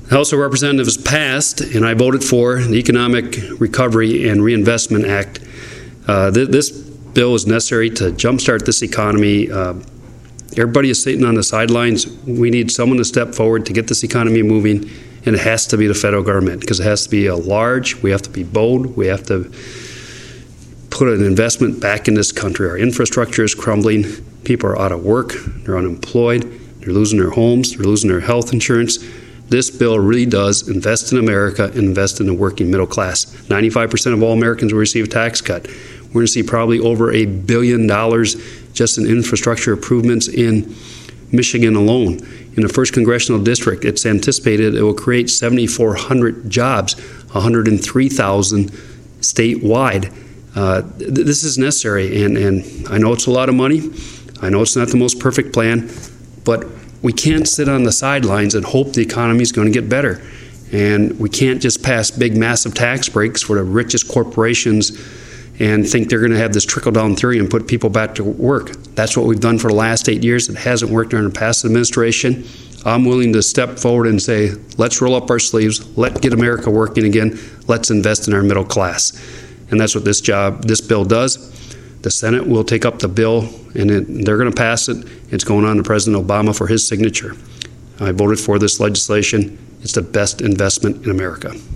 The House of Representatives passed, and I voted for the Economic Recovery and Reinvestment Act. This bill is necessary to jumpstart this economy. Everybody is sitting on the sidelines. We need someone to step forward to get this economy moving, and it has to be the federal government, because it has to be large. We have to be bold. We have to put an investment back in this country. Our infrastructure is crumbling. People are out of work. They're unemployed. They're losing their homes. They're losing their health insurance. This bill really does invest in America and invest in the working middle class. 95% of all Americans will receive a tax cut. We're going to see probably over $1 billion just in infrastructure improvements in Michigan alone. In the 1st Congressional District, it's anticipated it will create 7,400 jobs, 103,000 statewide. This is necessary, and I know it's a lot of money. I know it's not the most perfect plan, but we can't sit on the sidelines and hope the economy is going to get better. And we can't just pass big, massive tax breaks for the richest corporations and think they're going to have this trickle-down theory and put people back to work. That's what we've done for the last 8 years. It hasn't worked under the past administration. I'm willing to step forward and say, let's roll up our sleeves, let's get America working again, let's invest in our middle class. And that's what this bill does. The Senate will take up the bill, and they're going to pass it. It's going on to President Obama for his signature. I voted for this legislation. It's the best investment in America.